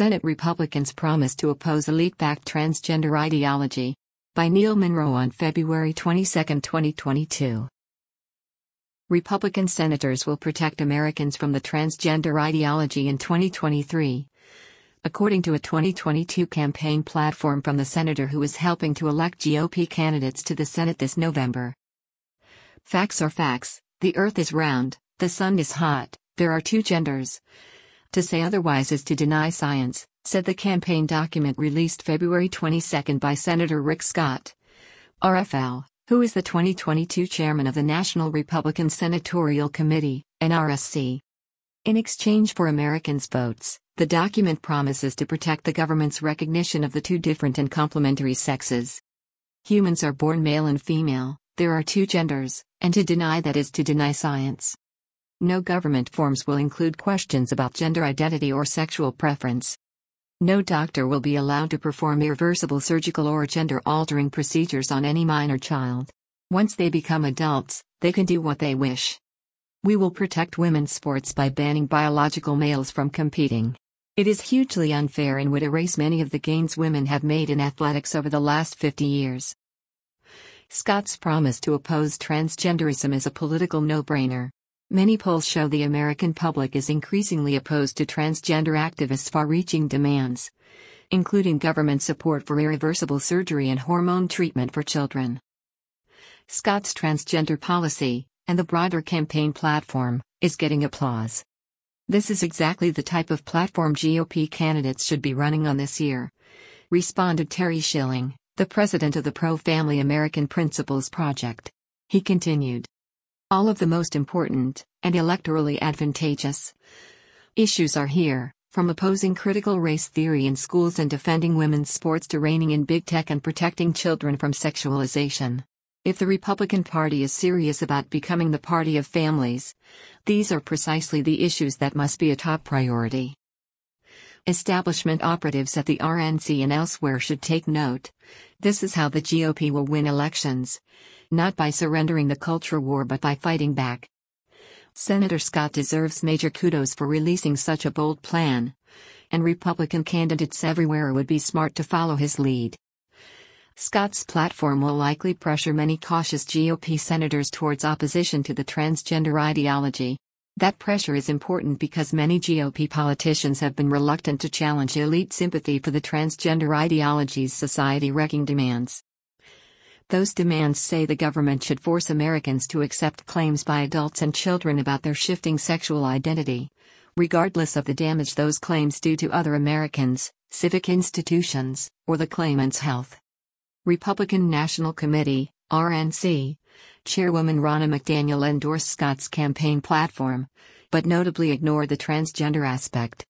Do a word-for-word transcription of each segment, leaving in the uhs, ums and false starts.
Senate Republicans promise to oppose elite-backed transgender ideology. By Neil Monroe on February twenty-second, twenty twenty-two. Republican senators will protect Americans from the transgender ideology in twenty twenty-three. According to a twenty twenty-two campaign platform from the senator who is helping to elect G O P candidates to the Senate this November. Facts are facts, the earth is round, the sun is hot, there are two genders. To say otherwise is to deny science, said the campaign document released February twenty-second by Senator Rick Scott, R F L, who is the twenty twenty-two chairman of the National Republican Senatorial Committee, N R S C. In exchange for Americans' votes, the document promises to protect the government's recognition of the two different and complementary sexes. Humans are born male and female, there are two genders, and to deny that is to deny science. No government forms will include questions about gender identity or sexual preference. No doctor will be allowed to perform irreversible surgical or gender-altering procedures on any minor child. Once they become adults, they can do what they wish. We will protect women's sports by banning biological males from competing. It is hugely unfair and would erase many of the gains women have made in athletics over the last fifty years. Scott's promise to oppose transgenderism is a political no-brainer. Many polls show the American public is increasingly opposed to transgender activists' far-reaching demands, including government support for irreversible surgery and hormone treatment for children. Scott's transgender policy, and the broader campaign platform, is getting applause. This is exactly the type of platform G O P candidates should be running on this year, responded Terry Schilling, the president of the Pro-Family American Principles Project. He continued. All of the most important, and electorally advantageous, issues are here, from opposing critical race theory in schools and defending women's sports to reining in big tech and protecting children from sexualization. If the Republican Party is serious about becoming the party of families, these are precisely the issues that must be a top priority. Establishment operatives at the R N C and elsewhere should take note. This is how the G O P will win elections. Not by surrendering the culture war but by fighting back. Senator Scott deserves major kudos for releasing such a bold plan, and Republican candidates everywhere would be smart to follow his lead. Scott's platform will likely pressure many cautious G O P senators towards opposition to the transgender ideology. That pressure is important because many G O P politicians have been reluctant to challenge elite sympathy for the transgender ideology's society-wrecking demands. Those demands say the government should force Americans to accept claims by adults and children about their shifting sexual identity, regardless of the damage those claims do to other Americans, civic institutions, or the claimant's health. Republican National Committee, R N C, Chairwoman Ronna McDaniel endorsed Scott's campaign platform, but notably ignored the transgender aspect.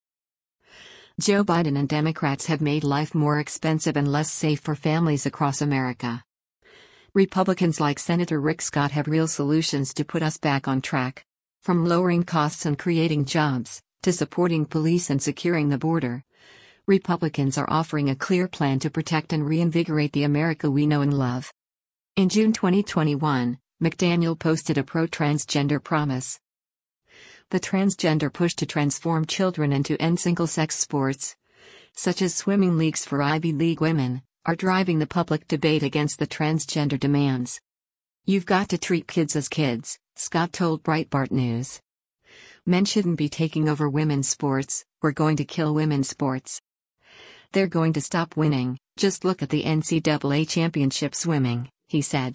Joe Biden and Democrats have made life more expensive and less safe for families across America. Republicans like Senator Rick Scott have real solutions to put us back on track. From lowering costs and creating jobs, to supporting police and securing the border, Republicans are offering a clear plan to protect and reinvigorate the America we know and love. In June twenty twenty-one, McDaniel posted a pro-transgender promise. The transgender push to transform children and to end single-sex sports, such as swimming leagues for Ivy League women, are driving the public debate against the transgender demands. You've got to treat kids as kids, Scott told Breitbart News. Men shouldn't be taking over women's sports, we're going to kill women's sports. They're going to stop winning, just look at the N C double A championship swimming, he said.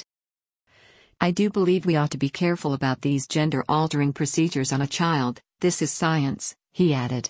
I do believe we ought to be careful about these gender-altering procedures on a child, this is science, he added.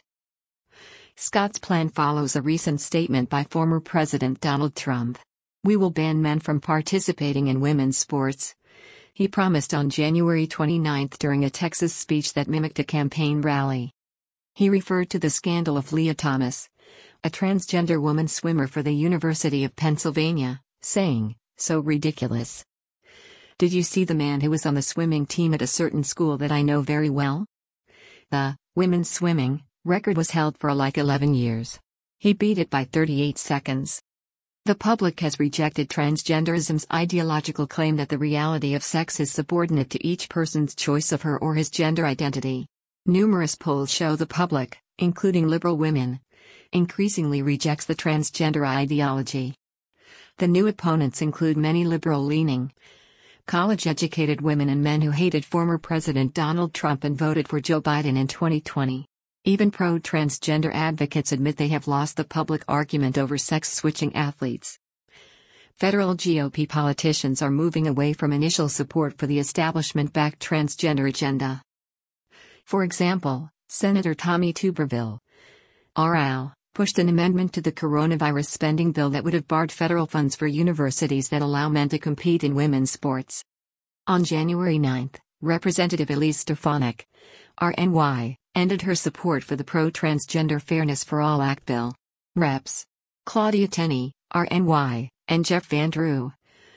Scott's plan follows a recent statement by former President Donald Trump. We will ban men from participating in women's sports, he promised on January twenty-ninth during a Texas speech that mimicked a campaign rally. He referred to the scandal of Leah Thomas, a transgender woman swimmer for the University of Pennsylvania, saying, "So ridiculous. Did you see the man who was on the swimming team at a certain school that I know very well? The women's swimming record was held for like eleven years. He beat it by thirty-eight seconds. The public has rejected transgenderism's ideological claim that the reality of sex is subordinate to each person's choice of her or his gender identity. Numerous polls show the public, including liberal women, increasingly rejects the transgender ideology. The new opponents include many liberal-leaning, college-educated women and men who hated former President Donald Trump and voted for Joe Biden in twenty twenty. Even pro-transgender advocates admit they have lost the public argument over sex-switching athletes. Federal G O P politicians are moving away from initial support for the establishment-backed transgender agenda. For example, Senator Tommy Tuberville, R L, pushed an amendment to the coronavirus spending bill that would have barred federal funds for universities that allow men to compete in women's sports. On January ninth, Representative Elise Stefanik, R N Y, ended her support for the pro-transgender Fairness for All Act bill. Reps Claudia Tenney, R N Y, and Jeff Van Drew,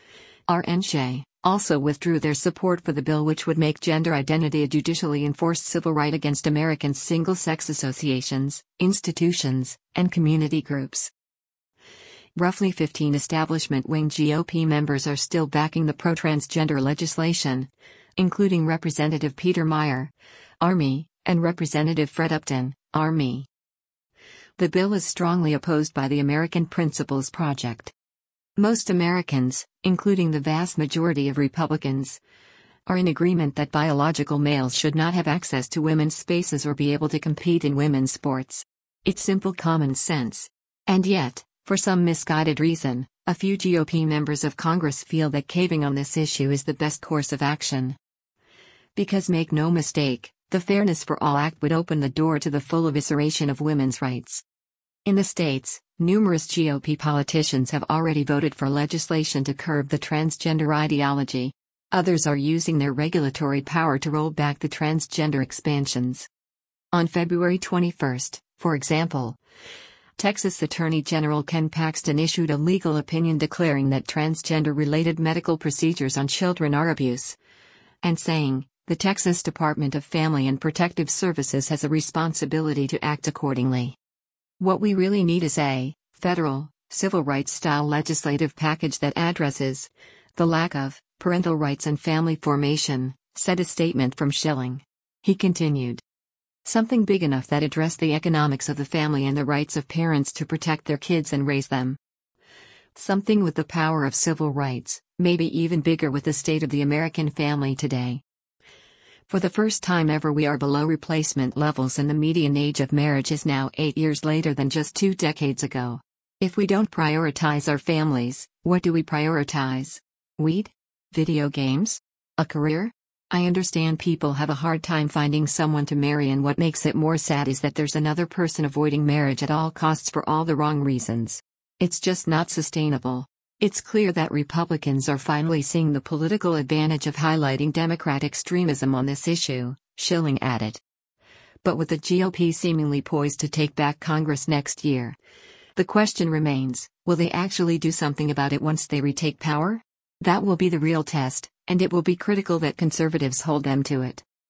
R N J, also withdrew their support for the bill, which would make gender identity a judicially enforced civil right against American single-sex associations, institutions, and community groups. Roughly fifteen establishment-wing G O P members are still backing the pro-transgender legislation, including Representative Peter Meijer, Army, and Representative Fred Upton, Army. The bill is strongly opposed by the American Principles Project. Most Americans, including the vast majority of Republicans, are in agreement that biological males should not have access to women's spaces or be able to compete in women's sports. It's simple common sense. And yet, for some misguided reason, a few G O P members of Congress feel that caving on this issue is the best course of action. Because make no mistake, the Fairness for All Act would open the door to the full evisceration of women's rights. In the states, numerous G O P politicians have already voted for legislation to curb the transgender ideology. Others are using their regulatory power to roll back the transgender expansions. On February twenty-first, for example, Texas Attorney General Ken Paxton issued a legal opinion declaring that transgender-related medical procedures on children are abuse, and saying, the Texas Department of Family and Protective Services has a responsibility to act accordingly. What we really need is a federal, civil rights-style legislative package that addresses the lack of parental rights and family formation, said a statement from Schilling. He continued. Something big enough that addressed the economics of the family and the rights of parents to protect their kids and raise them. Something with the power of civil rights, maybe even bigger with the state of the American family today. For the first time ever, we are below replacement levels, and the median age of marriage is now eight years later than just two decades ago. If we don't prioritize our families, what do we prioritize? Weed? Video games? A career? I understand people have a hard time finding someone to marry, and what makes it more sad is that there's another person avoiding marriage at all costs for all the wrong reasons. It's just not sustainable. It's clear that Republicans are finally seeing the political advantage of highlighting Democrat extremism on this issue, Schilling added. But with the G O P seemingly poised to take back Congress next year, the question remains, will they actually do something about it once they retake power? That will be the real test, and it will be critical that conservatives hold them to it.